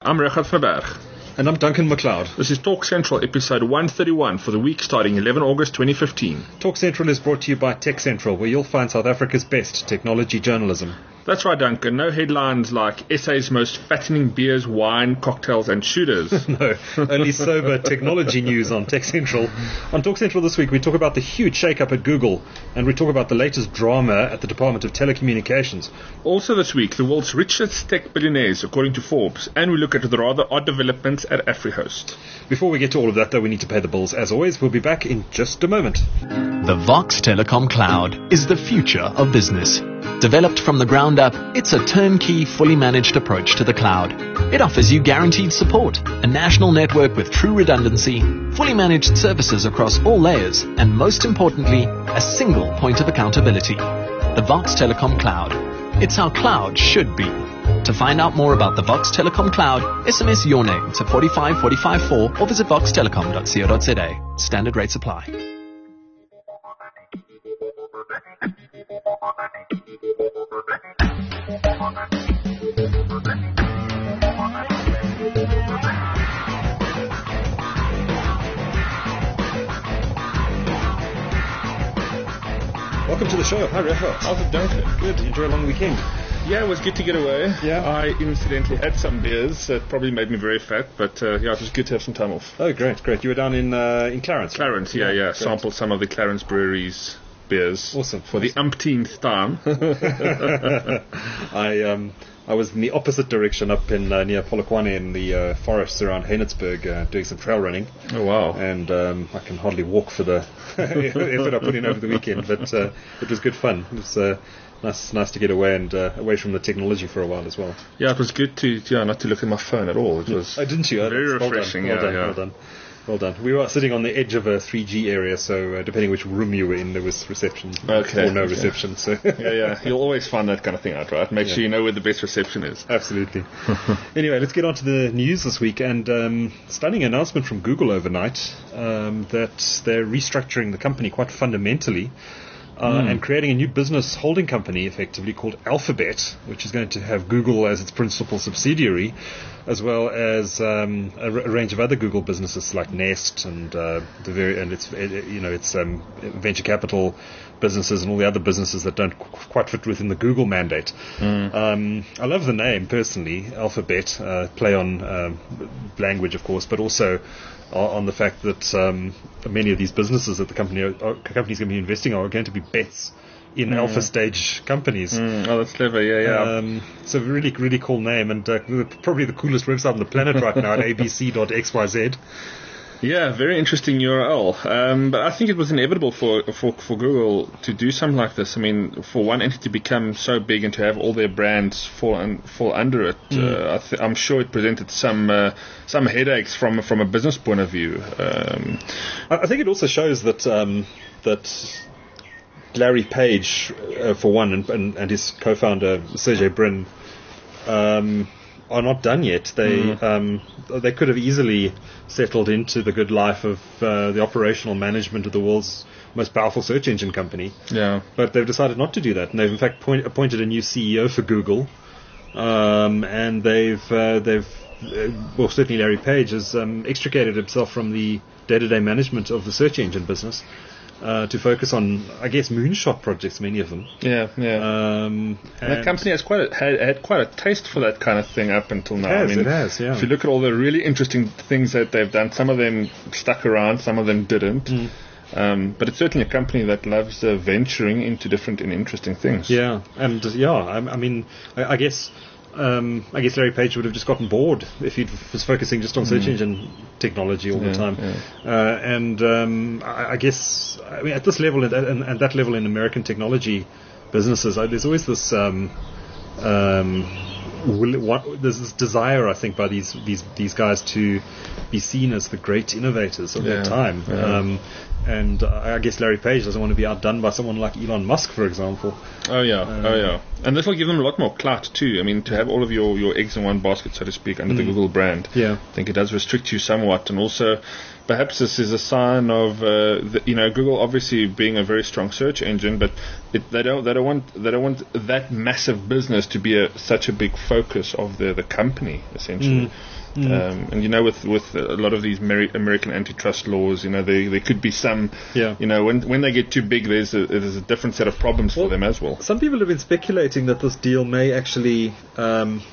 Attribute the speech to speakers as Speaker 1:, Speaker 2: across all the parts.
Speaker 1: I'm Richard Verberg.
Speaker 2: And I'm Duncan McLeod.
Speaker 1: This is Talk Central, episode 131 for the week starting 11 August 2015.
Speaker 2: Talk Central is brought to you by Tech Central, where you'll find South Africa's best technology journalism.
Speaker 1: That's right, Duncan. No headlines like SA's most fattening beers, wine, cocktails and shooters.
Speaker 2: No, only sober technology news on Tech Central. On Talk Central this week, we talk about the huge shake-up at Google, and we talk about the latest drama at the Department of Telecommunications.
Speaker 1: Also this week, the world's richest tech billionaires, according to Forbes, and we look at the rather odd developments at AfriHost.
Speaker 2: Before we get to all of that, though, we need to pay the bills. As always, we'll be back in just a moment.
Speaker 3: The Vox Telecom Cloud is the future of business. Developed from the ground up, it's a turnkey, fully managed approach to the cloud. It offers you guaranteed support, a national network with true redundancy, fully managed services across all layers, and most importantly, a single point of accountability. The Vox Telecom Cloud. It's how cloud should be. To find out more about the Vox Telecom Cloud, SMS your name to 45454 or visit voxtelecom.co.za. Standard rates apply.
Speaker 2: Welcome to the show. Hi, Rafa.
Speaker 1: How's it, Duncan?
Speaker 2: Good. Enjoy a long weekend.
Speaker 1: Yeah, it was good to get away.
Speaker 2: Yeah.
Speaker 1: I incidentally had some beers that probably made me very fat, but yeah, it was good to have some time off.
Speaker 2: Oh, great. You were down in Clarence.
Speaker 1: Clarence, yeah. Sampled some of the Clarence Brewery's beers.
Speaker 2: Awesome.
Speaker 1: For the umpteenth time.
Speaker 2: I was in the opposite direction up in near Polokwane in the forests around Heinertsburg doing some trail running.
Speaker 1: Oh, wow.
Speaker 2: And I can hardly walk for the effort I put in over the weekend, but it was good fun. It was nice to get away and away from the technology for a while as well.
Speaker 1: Yeah, it was good to not to look at my phone at all. It was
Speaker 2: didn't you?
Speaker 1: Very refreshing.
Speaker 2: Well done. We were sitting on the edge of a 3G area, so depending which room you were in, there was reception or no reception. So
Speaker 1: yeah. You'll always find that kind of thing out, right? Make sure you know where the best reception is.
Speaker 2: Absolutely. Anyway, let's get on to the news this week. And stunning announcement from Google overnight that they're restructuring the company quite fundamentally. And creating a new business holding company, effectively called Alphabet, which is going to have Google as its principal subsidiary, as well as a range of other Google businesses like Nest and its venture capital businesses and all the other businesses that don't quite fit within the Google mandate. I love the name personally, Alphabet, play on language, of course, but also on the fact that many of these businesses that the company's going to be investing are going to be bets in alpha stage companies.
Speaker 1: Oh, that's clever, yeah.
Speaker 2: It's a really, really cool name, and probably the coolest website on the planet right now at abc.xyz.
Speaker 1: Yeah, very interesting URL. But I think it was inevitable for Google to do something like this. I mean, for one entity to become so big and to have all their brands fall under it, I'm sure it presented some headaches from a business point of view.
Speaker 2: I think it also shows that Larry Page, for one, and his co-founder Sergey Brin, are not done yet. They could have easily settled into the good life of the operational management of the world's most powerful search engine company.
Speaker 1: Yeah.
Speaker 2: But they've decided not to do that, and they've in fact appointed a new CEO for Google. And they've certainly Larry Page has extricated himself from the day-to-day management of the search engine business. To focus on, I guess, moonshot projects, many of them.
Speaker 1: Yeah. That company has had quite a taste for that kind of thing up until now.
Speaker 2: It has, yeah.
Speaker 1: If you look at all the really interesting things that they've done, some of them stuck around, some of them didn't. But it's certainly a company that loves venturing into different and interesting things.
Speaker 2: Yeah, and I guess Larry Page would have just gotten bored if he was focusing just on search engine technology all the time. I guess at this level and that level in American technology businesses, there's always this there's this desire, I think, by these guys to be seen as the great innovators of their time. And I guess Larry Page doesn't want to be outdone by someone like Elon Musk, for example.
Speaker 1: Oh yeah. And this will give them a lot more clout too. I mean, to have all of your eggs in one basket, so to speak, under the Google brand.
Speaker 2: Yeah.
Speaker 1: I think it does restrict you somewhat, and also perhaps this is a sign of Google obviously being a very strong search engine, but they don't want that massive business to be such a big focus of the company, essentially. And with a lot of these American antitrust laws, there could be some, when they get too big, there's a different set of problems for them as well.
Speaker 2: Some people have been speculating that this deal may actually, perhaps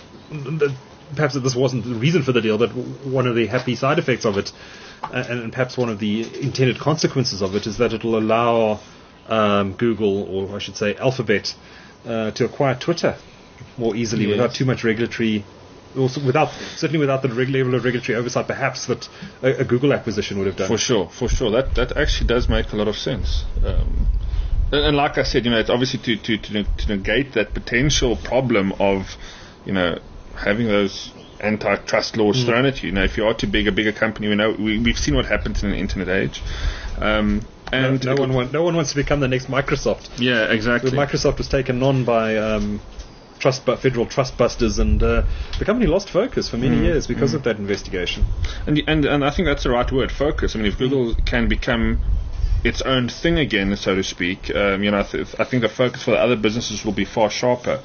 Speaker 2: that this wasn't the reason for the deal, but one of the happy side effects of it, and perhaps one of the intended consequences of it, is that it will allow Google, or I should say Alphabet, to acquire Twitter more easily without too much regulatory. Also certainly without the level of regulatory oversight, perhaps, that a Google acquisition would have done.
Speaker 1: For sure. That actually does make a lot of sense. And like I said, it's obviously to negate that potential problem of, having those antitrust laws thrown at you. If you are too big, a bigger company, we've seen what happens in the internet age. And
Speaker 2: no one wants to become the next Microsoft.
Speaker 1: Yeah, exactly.
Speaker 2: Microsoft was taken on by federal trust busters, and the company lost focus for many years because of that investigation.
Speaker 1: And I think that's the right word, focus. If Google can become its own thing again, so to speak, I think the focus for the other businesses will be far sharper.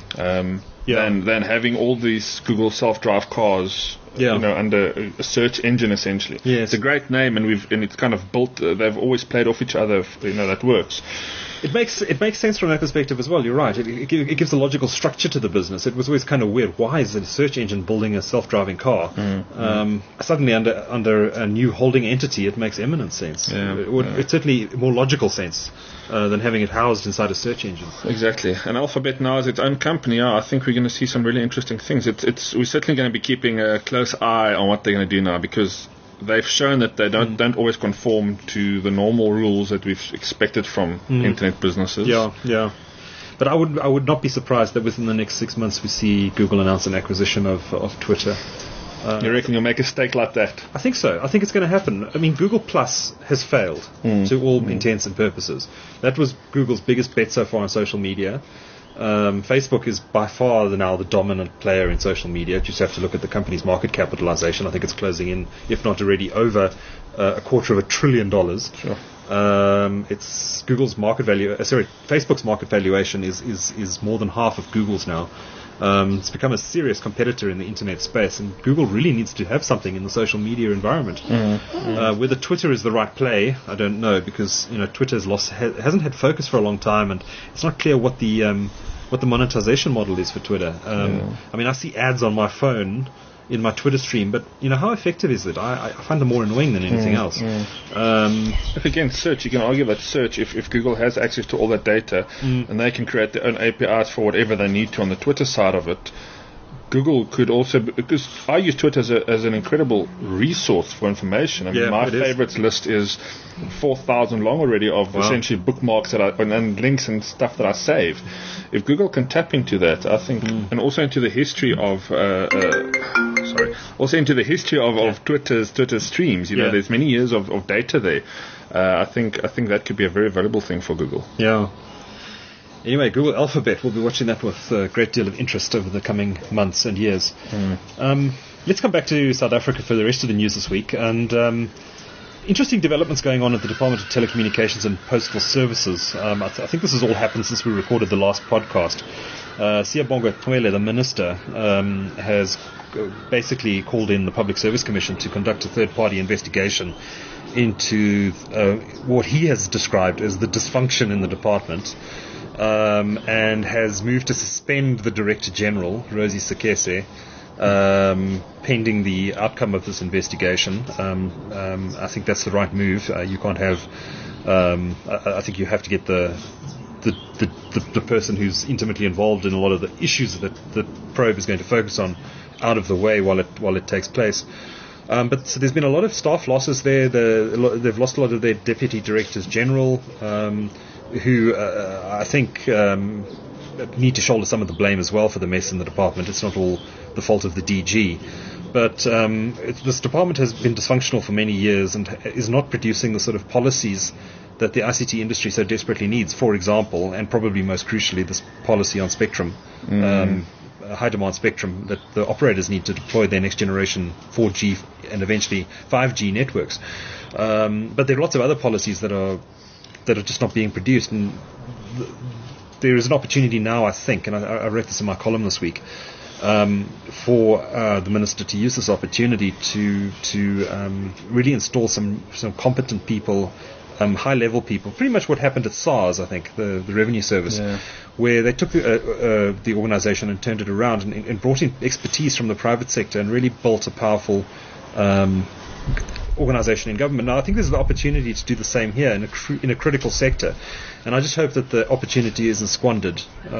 Speaker 1: Than having all these Google self-drive cars. Under a search engine, essentially.
Speaker 2: Yes.
Speaker 1: It's a great name, and it's kind of built. They've always played off each other. That works.
Speaker 2: It makes sense from that perspective as well. You're right. It gives a logical structure to the business. It was always kind of weird. Why is a search engine building a self-driving car? Suddenly, under a new holding entity, it makes eminent sense. It's certainly more logical sense than having it housed inside a search engine.
Speaker 1: Exactly. And Alphabet now is its own company. I think we're going to see some really interesting things. We're certainly going to be keeping a close eye on what they're going to do now, because they've shown that they don't always conform to the normal rules that we've expected from internet businesses.
Speaker 2: Yeah. But I would not be surprised that within the next 6 months we see Google announce an acquisition of Twitter.
Speaker 1: You reckon you'll make a stake like that?
Speaker 2: I think so. I think it's going to happen. Google Plus has failed to all intents and purposes. That was Google's biggest bet so far on social media. Facebook is by far now the dominant player in social media. You just have to look at the company's market capitalization. I think it's closing in, if not already over, $250 billion.
Speaker 1: Sure.
Speaker 2: It's Google's market value. Facebook's market valuation is more than half of Google's now. It's become a serious competitor in the internet space, and Google really needs to have something in the social media environment. Whether Twitter is the right play, I don't know, because Twitter hasn't had focus for a long time, and it's not clear what the monetization model is for Twitter. I see ads on my phone in my Twitter stream, but how effective is it? I find them more annoying than anything else.
Speaker 1: Again, search, you can argue that search, if Google has access to all that data and they can create their own APIs for whatever they need to on the Twitter side of it, Google could also, because I use Twitter as an incredible resource for information. My favorites list is 4,000 long already of essentially bookmarks and links and stuff that I save. If Google can tap into that, I think, and also into the history of Twitter's streams. There's many years of data there. I think that could be a very valuable thing for Google.
Speaker 2: Yeah. Anyway, Google Alphabet, we'll be watching that with a great deal of interest over the coming months and years. Let's come back to South Africa for the rest of the news this week. And interesting developments going on at the Department of Telecommunications and Postal Services. I think this has all happened since we recorded the last podcast. Siyabonga Twele, the minister, has basically called in the Public Service Commission to conduct a third-party investigation into what he has described as the dysfunction in the department. And has moved to suspend the Director General, Rosie Sekese, pending the outcome of this investigation. I think that's the right move. You can't have. I think you have to get the person who's intimately involved in a lot of the issues that the probe is going to focus on out of the way while it takes place. But so there's been a lot of staff losses there. They've lost a lot of their Deputy Directors General. Who I think need to shoulder some of the blame as well for the mess in the department. It's not all the fault of the DG. But this department has been dysfunctional for many years and is not producing the sort of policies that the ICT industry so desperately needs. For example, and probably most crucially, this policy on spectrum, high demand spectrum, that the operators need to deploy their next generation 4G and eventually 5G networks. But there are lots of other policies that are just not being produced, and there is an opportunity now, I think, and I wrote this in my column this week, for the minister to use this opportunity to really install some competent people, high-level people. Pretty much what happened at SARS, I think, the Revenue Service, where they took the organisation and turned it around and brought in expertise from the private sector and really built a powerful organisation in government. Now, I think there's the opportunity to do the same here in a critical sector, and I just hope that the opportunity isn't squandered.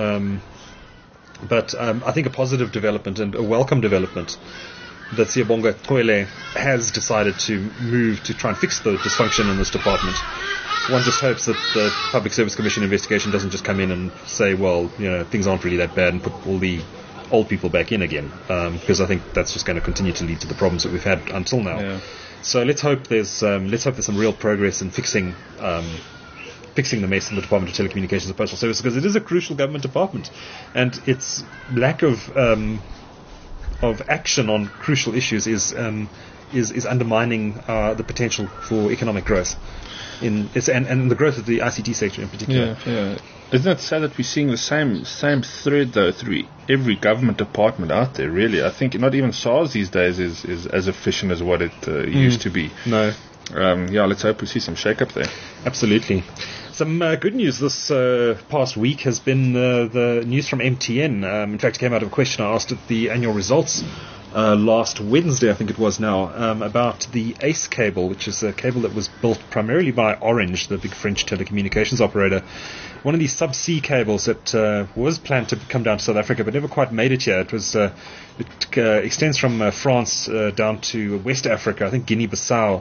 Speaker 2: But I think a positive development and a welcome development that Siyabonga Cwele has decided to move to try and fix the dysfunction in this department. One just hopes that the Public Service Commission investigation doesn't just come in and say, well, things aren't really that bad, and put all the old people back in again, because I think that's just going to continue to lead to the problems that we've had until now. Yeah. So let's hope there's some real progress in fixing the mess in the Department of Telecommunications and Postal Service, because it is a crucial government department, and its lack of action on crucial issues is undermining the potential for economic growth and the growth of the ICT sector in particular.
Speaker 1: Yeah. Isn't it sad that we're seeing the same thread though through every government department out there? Really, I think not even SARS these days is as efficient as what it used to be.
Speaker 2: No.
Speaker 1: Let's hope we see some shake-up there.
Speaker 2: Absolutely. Some good news this past week has been the news from MTN. In fact, it came out of a question I asked at the annual results last Wednesday, I think it was now, about the ACE cable, which is a cable that was built primarily by Orange, the big French telecommunications operator. One of these subsea cables that was planned to come down to South Africa but never quite made it here. It extends from France down to West Africa, I think Guinea-Bissau.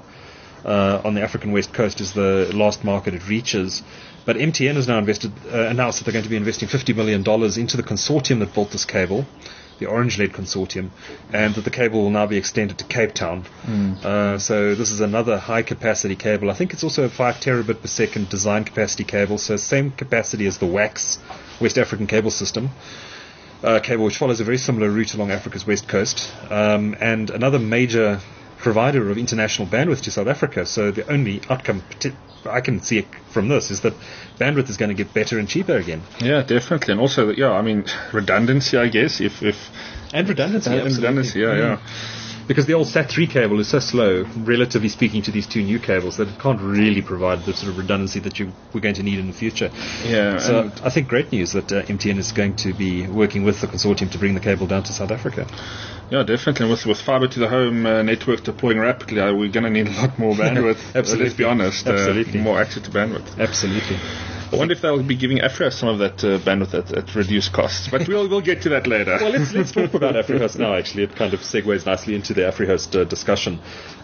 Speaker 2: On the African west coast is the last market it reaches. But MTN has now announced that they're going to be investing $50 million into the consortium that built this cable, the Orange-led consortium, and that the cable will now be extended to Cape Town. So this is another high-capacity cable. I think it's also a 5 terabit per second design capacity cable, so same capacity as the WACS, West African Cable System. Cable which follows a very similar route along Africa's west coast, and another major provider of international bandwidth to South Africa. So the only outcome I can see it from this is that bandwidth is going to get better and cheaper again.
Speaker 1: Yeah, definitely. And also, redundancy, I guess.
Speaker 2: And redundancy,
Speaker 1: yeah.
Speaker 2: Because the old SAT3 cable is so slow, relatively speaking, to these two new cables, that it can't really provide the sort of redundancy that we're going to need in the future.
Speaker 1: Yeah.
Speaker 2: So I think great news that MTN is going to be working with the consortium to bring the cable down to South Africa.
Speaker 1: Yeah, definitely. With fiber to the home network deploying rapidly, we're going to need a lot more bandwidth.
Speaker 2: Absolutely.
Speaker 1: Let's be honest.
Speaker 2: Absolutely.
Speaker 1: More access to bandwidth.
Speaker 2: Absolutely.
Speaker 1: I wonder if they'll be giving AfriHost some of that bandwidth at reduced costs. But we'll get to that later.
Speaker 2: Well, let's talk about AfriHost now, actually. It kind of segues nicely into the AfriHost discussion.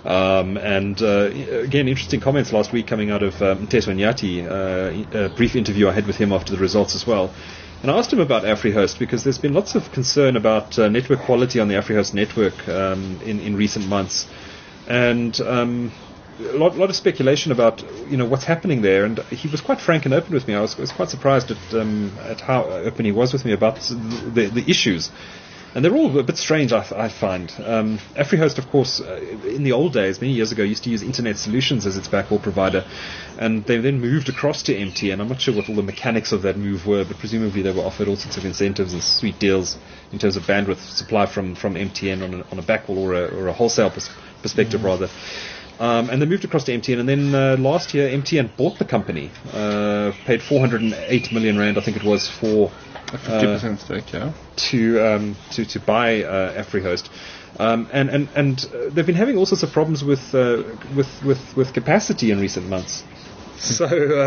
Speaker 2: Again, interesting comments last week coming out of Mteto Nyati, a brief interview I had with him after the results as well. And I asked him about AfriHost because there's been lots of concern about network quality on the AfriHost network in recent months. And a lot of speculation about what's happening there, and he was quite frank and open with me. I was quite surprised at how open he was with me about the issues, and they're all a bit strange. I find AfriHost, of course, in the old days, many years ago, used to use Internet Solutions as its backhaul provider, and they then moved across to MTN. I'm not sure what all the mechanics of that move were, but presumably they were offered all sorts of incentives and sweet deals in terms of bandwidth supply from MTN on a backhaul or a wholesale perspective rather. And they moved across to MTN, and then last year MTN bought the company, paid 408 million rand, I think it was, for
Speaker 1: a 50% stake, yeah,
Speaker 2: to buy AfriHost, and they've been having all sorts of problems with capacity in recent months. So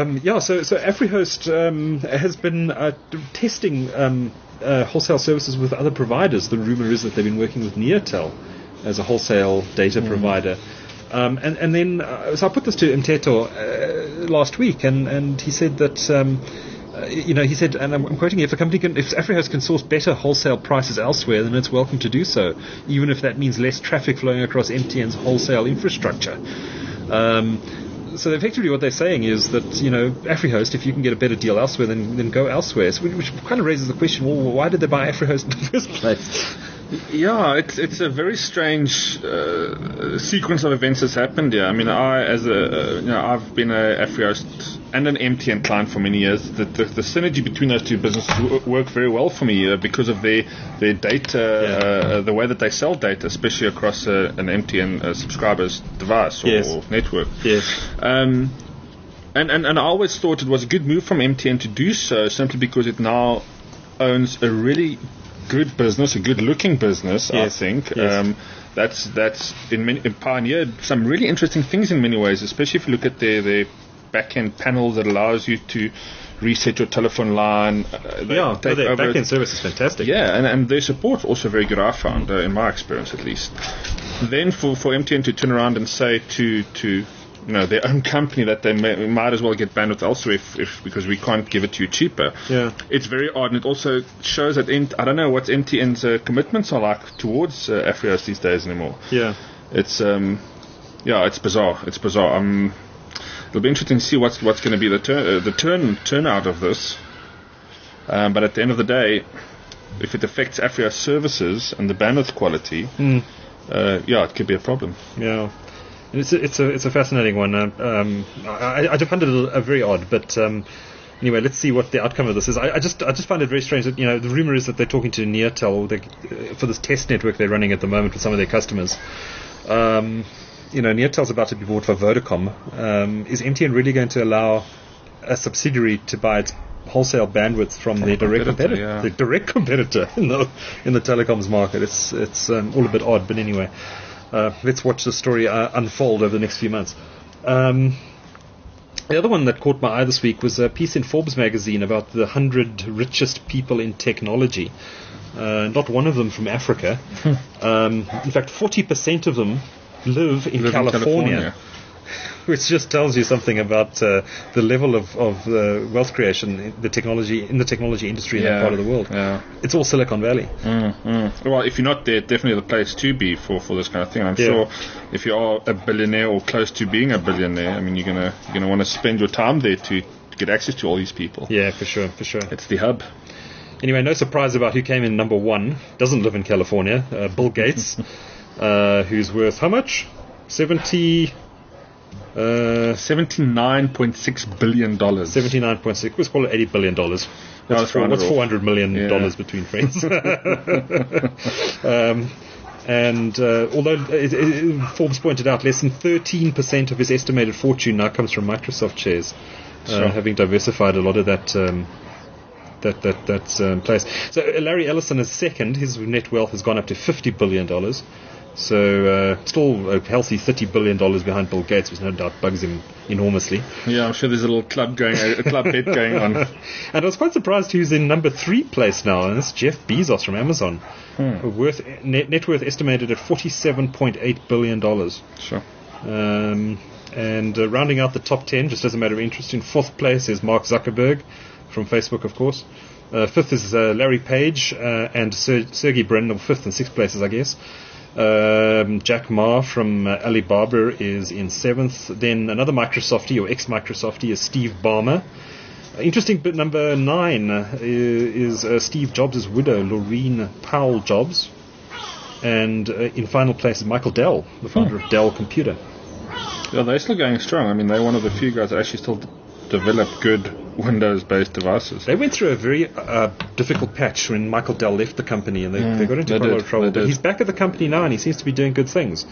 Speaker 2: AfriHost has been testing wholesale services with other providers. The rumor is that they've been working with Neotel as a wholesale data provider. And then so I put this to Mteto last week, and he said that he said, and I'm quoting here, if AfriHost can source better wholesale prices elsewhere, then it's welcome to do so, even if that means less traffic flowing across MTN's wholesale infrastructure. So effectively what they're saying is that AfriHost, if you can get a better deal elsewhere, then go elsewhere. So which kind of raises the question: well, why did they buy AfriHost in the first place?
Speaker 1: Yeah, it's a very strange sequence of events that's happened here. I mean, I've been a Afrihost and an MTN client for many years. The synergy between those two businesses work very well for me because of their data, the way that they sell data, especially across an MTN subscriber's device or network.
Speaker 2: Yes.
Speaker 1: And I always thought it was a good move from MTN to do so, simply because it now owns a really good business, a good-looking business.
Speaker 2: Yes.
Speaker 1: I think
Speaker 2: Yes.
Speaker 1: that's pioneered some really interesting things in many ways, especially if you look at their back-end panel that allows you to reset your telephone line.
Speaker 2: Their back-end service is fantastic.
Speaker 1: Yeah, and their support also very good, I found, in my experience at least. Then for MTN to turn around and say to their own company that they might as well get bandwidth elsewhere because we can't give it to you cheaper.
Speaker 2: Yeah.
Speaker 1: It's very odd, and it also shows that I don't know what MTN's commitments are like towards Afrihost these days anymore.
Speaker 2: Yeah.
Speaker 1: It's it's bizarre. It's bizarre. It'll be interesting to see what's going to be the turnout of this. But at the end of the day, if it affects Afrihost services and the bandwidth quality, it could be a problem.
Speaker 2: Yeah. It's a fascinating one. I find it very odd, but anyway, let's see what the outcome of this is. I just find it very strange that the rumor is that they're talking to Neotel for this test network they're running at the moment with some of their customers. Neotel's about to be bought by Vodacom. Is MTN really going to allow a subsidiary to buy its wholesale bandwidth from their direct competitor?
Speaker 1: Yeah.
Speaker 2: The direct competitor in the telecoms market. It's all a bit odd, but anyway. Let's watch the story unfold over the next few months. The other one that caught my eye this week was a piece in Forbes magazine about the 100 richest people in technology. Not one of them from Africa. In fact, 40% of them live in California. Which just tells you something about the level of wealth creation in the technology industry in that part of the world.
Speaker 1: Yeah.
Speaker 2: It's all Silicon Valley.
Speaker 1: Well, if you're not there, definitely the place to be for this kind of thing. I'm sure if you are a billionaire or close to being a billionaire, I mean, you're gonna want to spend your time there to get access to all these people.
Speaker 2: Yeah, for sure.
Speaker 1: It's the hub.
Speaker 2: Anyway, no surprise about who came in number one. Doesn't live in California. Bill Gates, who's worth how much?
Speaker 1: $79.6 billion.
Speaker 2: 79.6. Let's call it $80 billion. What's $400 million between friends? And although Forbes pointed out less than 13% of his estimated fortune now comes from Microsoft shares, having diversified a lot of that place. So Larry Ellison is second. His net wealth has gone up to $50 billion. So still a healthy $30 billion behind Bill Gates, which no doubt bugs him enormously.
Speaker 1: Yeah, I'm sure there's a little club bet going on.
Speaker 2: And I was quite surprised who's in number 3 place now, and it's Jeff Bezos from Amazon. Net worth estimated at $47.8 billion.
Speaker 1: Sure.
Speaker 2: And rounding out the top 10, just as a matter of interest, in 4th place is Mark Zuckerberg from Facebook, of course. 5th is Larry Page and Sergey Brin, or 5th and 6th places, I guess. Jack Ma from Alibaba is in 7th. Then another Microsoftie or ex-Microsoftie is Steve Ballmer. Interesting bit number 9 is Steve Jobs' widow, Laureen Powell Jobs. And in final place is Michael Dell, the founder of Dell Computer.
Speaker 1: Yeah, they're still going strong. I mean, they're one of the few guys that actually still develop good Windows-based devices.
Speaker 2: They went through a very difficult patch when Michael Dell left the company, and they got into quite a lot of trouble. But he's back at the company now, and he seems to be doing good things.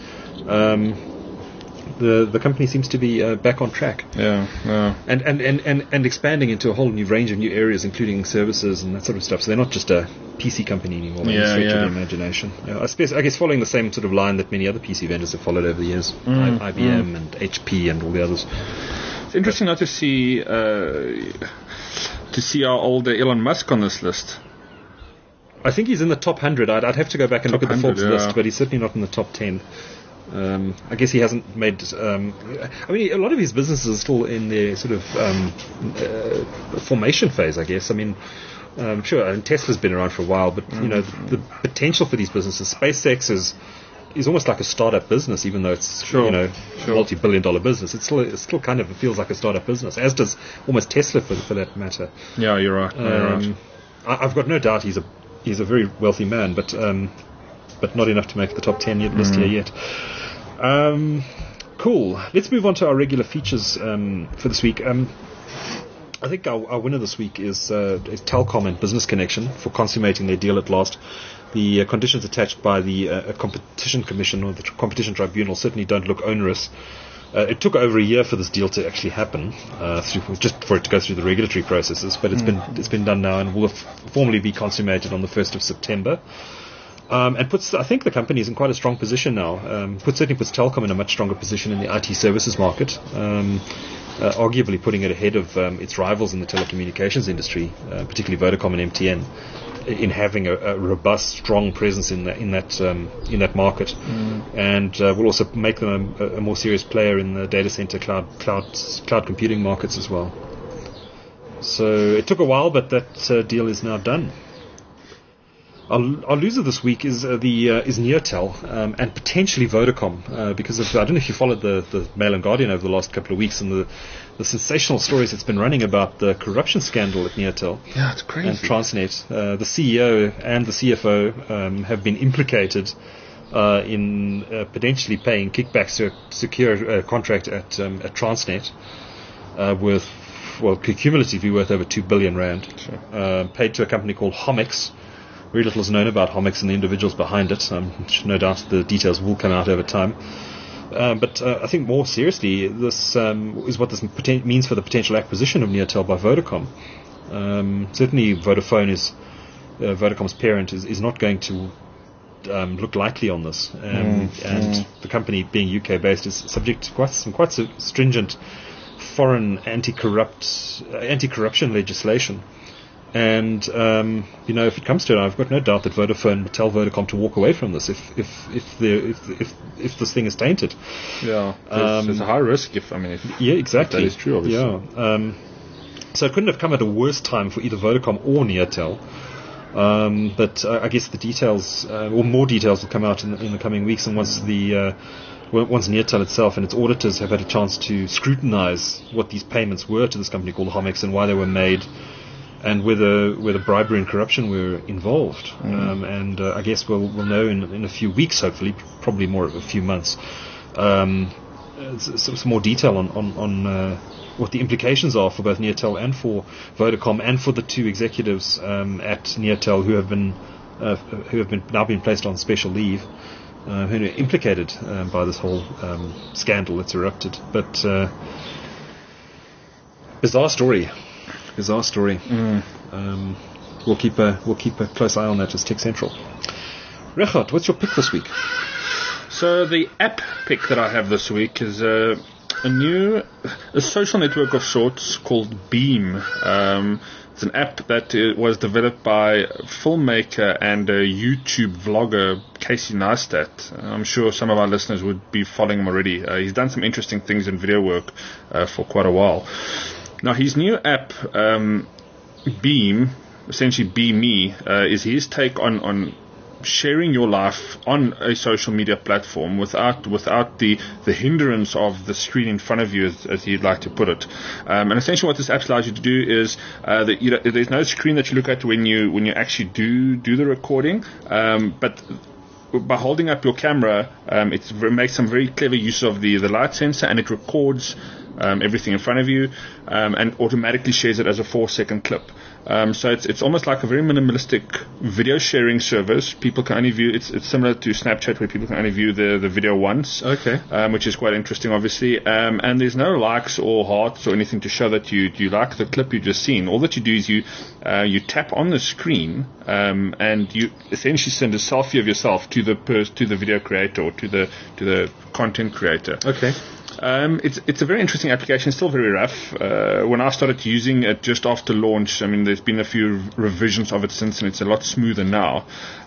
Speaker 2: The company seems to be back on track.
Speaker 1: Yeah.
Speaker 2: And expanding into a whole new range of new areas, including services and that sort of stuff. So they're not just a PC company anymore. By any stretch of the imagination. I guess following the same sort of line that many other PC vendors have followed over the years, IBM and HP and all the others.
Speaker 1: It's interesting now to see our old Elon Musk on this list.
Speaker 2: I think he's in the top 100. I'd have to go back and look at the Forbes list, but he's certainly not in the top 10. I guess he hasn't made. I mean, a lot of his businesses are still in their sort of formation phase, I guess. I mean, sure, and Tesla's been around for a while, but the potential for these businesses, SpaceX is almost like a startup business, even though it's multi-billion-dollar business. It still kind of feels like a startup business, as does almost Tesla for that matter.
Speaker 1: Yeah, you're right.
Speaker 2: I've got no doubt he's a very wealthy man, but but not enough to make the top 10 list here yet. Cool. Let's move on to our regular features for this week. I think our winner this week is Telkom and Business Connection for consummating their deal at last. The conditions attached by the Competition Commission or the Competition Tribunal certainly don't look onerous. It took over a year for this deal to actually happen, just for it to go through the regulatory processes. But it's been done now and will formally be consummated on the 1st of September. And puts, I think, the company is in quite a strong position now. Certainly puts Telkom in a much stronger position in the IT services market, arguably putting it ahead of its rivals in the telecommunications industry, particularly Vodacom and MTN, in having a robust, strong presence in that market, and will also make them a more serious player in the data center cloud computing markets as well. So it took a while, but that deal is now done. Our loser this week is Neotel and potentially Vodacom because I don't know if you followed the Mail and Guardian over the last couple of weeks and the sensational stories that's been running about the corruption scandal at Neotel.
Speaker 1: Yeah, it's crazy.
Speaker 2: And Transnet. The CEO and the CFO have been implicated in potentially paying kickbacks to secure a contract at Transnet worth, cumulatively worth over 2 billion rand. Sure. Paid to a company called Homex. Very little is known about Homex and the individuals behind it. No doubt the details will come out over time. But I think more seriously, this is what this means for the potential acquisition of Neotel by Vodacom. Certainly, Vodacom's parent is not going to look lightly on this, and the company, being UK-based, is subject to quite stringent foreign anti-corruption legislation. And if it comes to it, I've got no doubt that Vodafone would tell Vodacom to walk away from this if this thing is tainted.
Speaker 1: Yeah, there's a high risk if
Speaker 2: exactly.
Speaker 1: That is true, obviously.
Speaker 2: Yeah. So it couldn't have come at a worse time for either Vodacom or Neotel. But I guess the details, or more details, will come out in the coming weeks, and once Neotel itself and its auditors have had a chance to scrutinize what these payments were to this company called Homex and why they were made, and whether bribery and corruption were involved. I guess we'll know in a few weeks, hopefully, probably more of a few months, some more detail on what the implications are for both Neotel and for Vodacom and for the two executives at Neotel who have now been placed on special leave, who are implicated by this whole scandal that's erupted. But bizarre story. We'll keep a close eye on that as Tech Central. Regardt, what's your pick this week?
Speaker 1: So the app pick that I have this week is a social network of sorts called Beam. It's an app that was developed by filmmaker and a YouTube vlogger Casey Neistat. I'm sure some of our listeners would be following him already. He's done some interesting things in video work for quite a while. Now, his new app, Beam, essentially Be Me, is his take on sharing your life on a social media platform without the hindrance of the screen in front of you, as he'd like to put it. And essentially what this app allows you to do is that there's no screen that you look at when you actually do the recording, but by holding up your camera, it makes some very clever use of the light sensor, and it records everything in front of you, and automatically shares it as a 4-second clip. So it's almost like a very minimalistic video sharing service. People can only view it's similar to Snapchat, where people can only view the video once.
Speaker 2: Okay.
Speaker 1: Which is quite interesting, obviously. And there's no likes or hearts or anything to show that you like the clip you've just seen. All that you do is you tap on the screen, and you essentially send a selfie of yourself to the video creator or to the content creator.
Speaker 2: Okay.
Speaker 1: It's a very interesting application. It's still very rough. When I started using it just after launch, there's been a few revisions of it since, and it's a lot smoother now.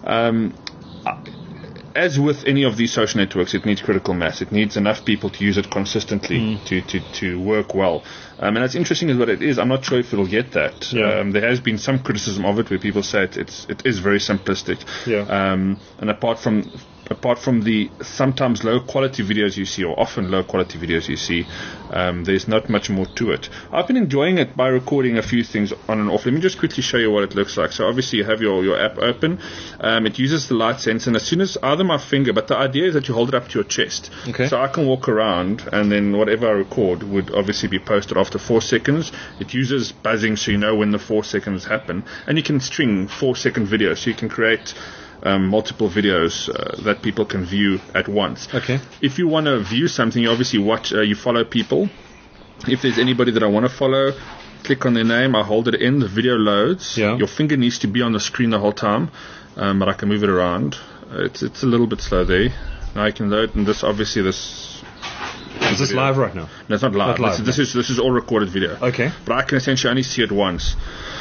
Speaker 1: As with any of these social networks, it needs critical mass. It needs enough people to use it consistently to work well. And it's interesting is what it is. I'm not sure if it'll get that.
Speaker 2: Yeah.
Speaker 1: There has been some criticism of it where people say it is very simplistic.
Speaker 2: Yeah.
Speaker 1: And apart from apart from the sometimes low quality videos you see, or often low quality videos you see, there's not much more to it. I've been enjoying it by recording a few things on and off. Let me just quickly show you what it looks like. So obviously you have your app open. It uses the light sensor, and as soon as either my finger, but the idea is that you hold it up to your chest.
Speaker 2: Okay.
Speaker 1: So I can walk around, and then whatever I record would obviously be posted after 4 seconds. It uses buzzing, so you know when the 4 seconds happen, and you can string 4-second videos, so you can create multiple videos that people can view at once.
Speaker 2: Okay.
Speaker 1: If you want to view something, you obviously you follow people. If there's anybody that I want to follow, click on their name, I hold it in, the video loads.
Speaker 2: Yeah.
Speaker 1: Your finger needs to be on the screen the whole time, but I can move it around. It's a little bit slow there. Now I can load, and this obviously
Speaker 2: Is this live right now?
Speaker 1: No, it's not live.
Speaker 2: Not live,
Speaker 1: This is all recorded video.
Speaker 2: Okay.
Speaker 1: But I can essentially only see it once.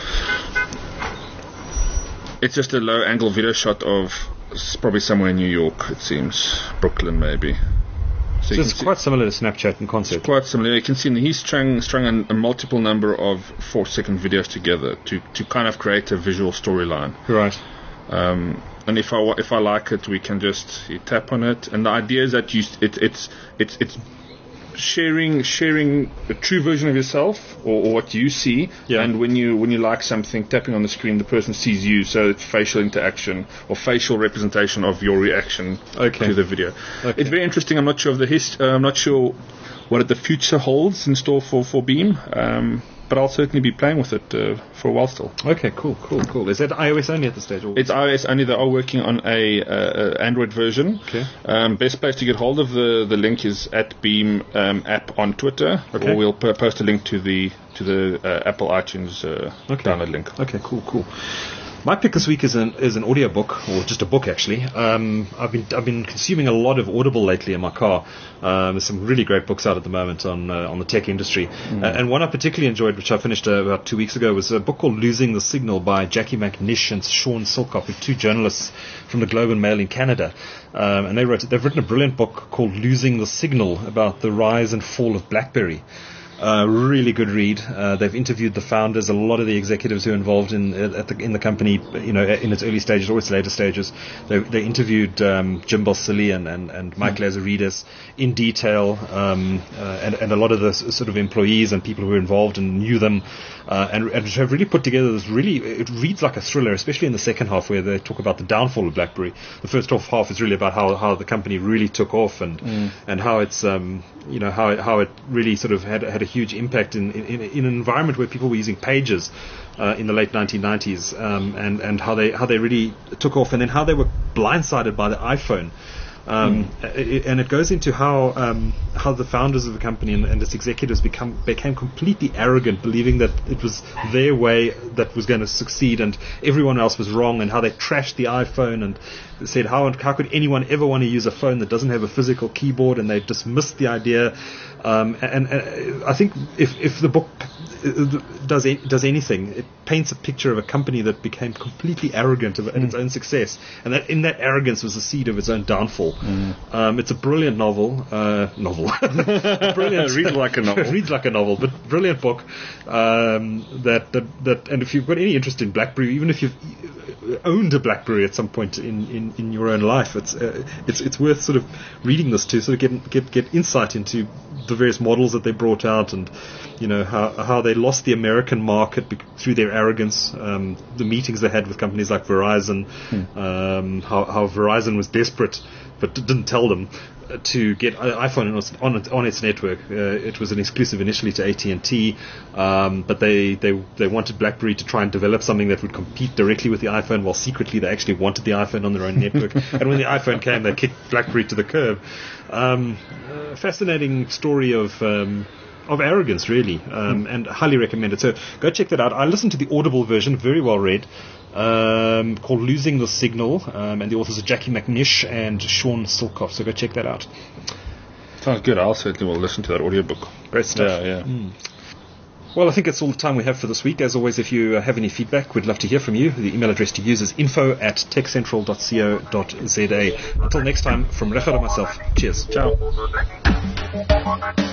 Speaker 1: It's just a low angle video shot of probably somewhere in New York, it seems. Brooklyn, maybe.
Speaker 2: So it's quite similar to Snapchat in concept.
Speaker 1: Quite similar. You can see he's strung a multiple number of 4-second videos together to kind of create a visual storyline.
Speaker 2: Right.
Speaker 1: And if I like it, we can just tap on it. And the idea is that it's sharing a true version of yourself or what you see.
Speaker 2: Yeah.
Speaker 1: And when you like something, tapping on the screen, the person sees you. So it's facial interaction or facial representation of your reaction to the video.
Speaker 2: Okay.
Speaker 1: It's very interesting. I'm not sure of the I'm not sure what the future holds in store for Beam. But I'll certainly be playing with it for a while still.
Speaker 2: Okay, cool. Is that iOS only at this stage? Or?
Speaker 1: It's iOS only. They are working on a Android version.
Speaker 2: Okay.
Speaker 1: Best place to get hold of the link is at Beam app on Twitter,
Speaker 2: okay.
Speaker 1: or we'll post a link to the Apple iTunes download link.
Speaker 2: Okay, cool. My pick this week is an audiobook, or just a book actually. I've been consuming a lot of Audible lately in my car. There's some really great books out at the moment on the tech industry, and one I particularly enjoyed, which I finished about 2 weeks ago, was a book called Losing the Signal by Jackie McNish and Sean Silcock, who are 2 journalists from the Globe and Mail in Canada, and they've written a brilliant book called Losing the Signal about the rise and fall of BlackBerry. Really good read. They've interviewed the founders, a lot of the executives who are involved in the company, in its early stages or its later stages. They interviewed Jim Balsillie and Mike Lazaridis in detail, and a lot of the sort of employees and people who were involved and knew them, and have really put together this it reads like a thriller, especially in the second half where they talk about the downfall of BlackBerry. The first half is really about how the company really took off and how it's how it really sort of had a huge impact in an environment where people were using pagers in the late 1990s, and how they really took off, and then how they were blindsided by the iPhone. And it goes into how the founders of the company and its executives became completely arrogant, believing that it was their way that was going to succeed and everyone else was wrong, and how they trashed the iPhone and said how could anyone ever want to use a phone that doesn't have a physical keyboard, and they dismissed the idea. And I think if the book does anything, it paints a picture of a company that became completely arrogant at its own success, and that in that arrogance was the seed of its own downfall. It's a brilliant novel. Brilliant.
Speaker 1: Reads like a novel.
Speaker 2: Reads like a novel, but brilliant book. That and if you've got any interest in BlackBerry, even if you've owned a BlackBerry at some point in your own life, it's worth sort of reading this to sort of get insight into the various models that they brought out, and how they lost the American market through their arrogance. The meetings they had with companies like Verizon, how Verizon was desperate but didn't tell them to get iPhone on its network. It was an exclusive initially to AT&T, but they wanted BlackBerry to try and develop something that would compete directly with the iPhone, while secretly they actually wanted the iPhone on their own network. And when the iPhone came, they kicked BlackBerry to the curb. Fascinating story of arrogance, really, and highly recommend it. So go check that out. I listened to the Audible version, very well read, called Losing the Signal, and the authors are Jackie McNish and Sean Silcock. So go check that out.
Speaker 1: Sounds good. I'll certainly will listen to that audiobook.
Speaker 2: Great stuff.
Speaker 1: Yeah.
Speaker 2: Well, I think that's all the time we have for this week. As always, if you have any feedback, we'd love to hear from you. The email address to use is info@techcentral.co.za. Until next time, from Richard and myself, cheers.
Speaker 1: Ciao.